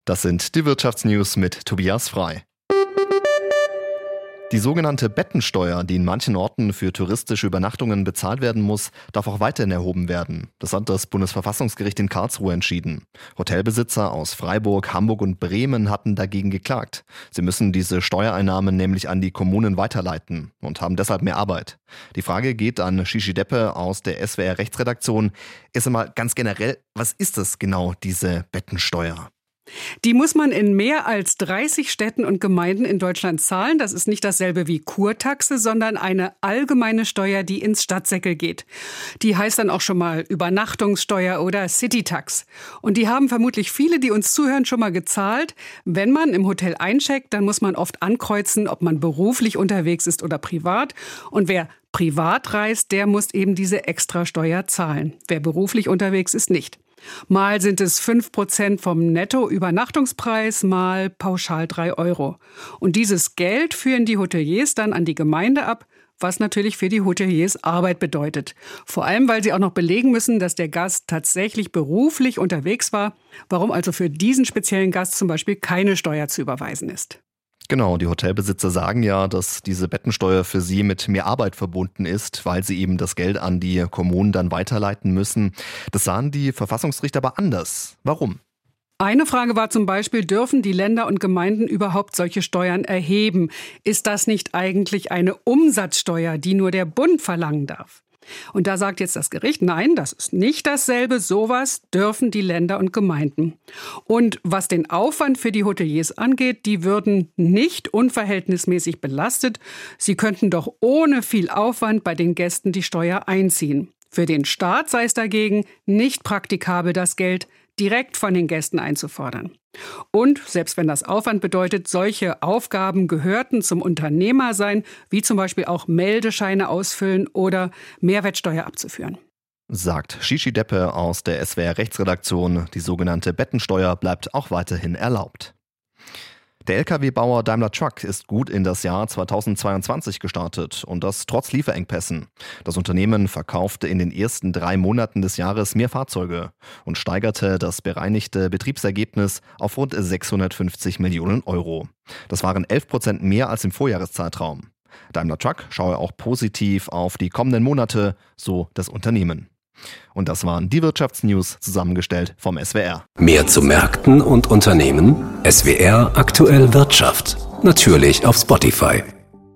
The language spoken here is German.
Das sind die Wirtschaftsnews mit Tobias Frei. Die sogenannte Bettensteuer, die in manchen Orten für touristische Übernachtungen bezahlt werden muss, darf auch weiterhin erhoben werden. Das hat das Bundesverfassungsgericht in Karlsruhe entschieden. Hotelbesitzer aus Freiburg, Hamburg und Bremen hatten dagegen geklagt. Sie müssen diese Steuereinnahmen nämlich an die Kommunen weiterleiten und haben deshalb mehr Arbeit. Die Frage geht an Shishi Deppe aus der SWR Rechtsredaktion. Erst einmal ganz generell, was ist das genau, diese Bettensteuer? Die muss man in mehr als 30 Städten und Gemeinden in Deutschland zahlen. Das ist nicht dasselbe wie Kurtaxe, sondern eine allgemeine Steuer, die ins Stadtsäckel geht. Die heißt dann auch schon mal Übernachtungssteuer oder Citytax. Und die haben vermutlich viele, die uns zuhören, schon mal gezahlt. Wenn man im Hotel eincheckt, dann muss man oft ankreuzen, ob man beruflich unterwegs ist oder privat. Und wer privat reist, der muss eben diese Extrasteuer zahlen. Wer beruflich unterwegs ist, nicht. Mal sind es 5% vom Netto-Übernachtungspreis, mal pauschal 3 Euro. Und dieses Geld führen die Hoteliers dann an die Gemeinde ab, was natürlich für die Hoteliers Arbeit bedeutet. Vor allem, weil sie auch noch belegen müssen, dass der Gast tatsächlich beruflich unterwegs war, warum also für diesen speziellen Gast zum Beispiel keine Steuer zu überweisen ist. Genau, die Hotelbesitzer sagen ja, dass diese Bettensteuer für sie mit mehr Arbeit verbunden ist, weil sie eben das Geld an die Kommunen dann weiterleiten müssen. Das sahen die Verfassungsrichter aber anders. Warum? Eine Frage war zum Beispiel, dürfen die Länder und Gemeinden überhaupt solche Steuern erheben? Ist das nicht eigentlich eine Umsatzsteuer, die nur der Bund verlangen darf? Und da sagt jetzt das Gericht, nein, das ist nicht dasselbe. Sowas dürfen die Länder und Gemeinden. Und was den Aufwand für die Hoteliers angeht, die würden nicht unverhältnismäßig belastet. Sie könnten doch ohne viel Aufwand bei den Gästen die Steuer einziehen. Für den Staat sei es dagegen nicht praktikabel, das Geld direkt von den Gästen einzufordern. Und selbst wenn das Aufwand bedeutet, solche Aufgaben gehörten zum Unternehmer sein, wie zum Beispiel auch Meldescheine ausfüllen oder Mehrwertsteuer abzuführen. Sagt Shishi Deppe aus der SWR Rechtsredaktion, die sogenannte Bettensteuer bleibt auch weiterhin erlaubt. Der Lkw-Bauer Daimler Truck ist gut in das Jahr 2022 gestartet und das trotz Lieferengpässen. Das Unternehmen verkaufte in den ersten 3 Monaten des Jahres mehr Fahrzeuge und steigerte das bereinigte Betriebsergebnis auf rund 650 Millionen Euro. Das waren 11% mehr als im Vorjahreszeitraum. Daimler Truck schaue auch positiv auf die kommenden Monate, so das Unternehmen. Und das waren die Wirtschaftsnews, zusammengestellt vom SWR. Mehr zu Märkten und Unternehmen? SWR Aktuell Wirtschaft. Natürlich auf Spotify.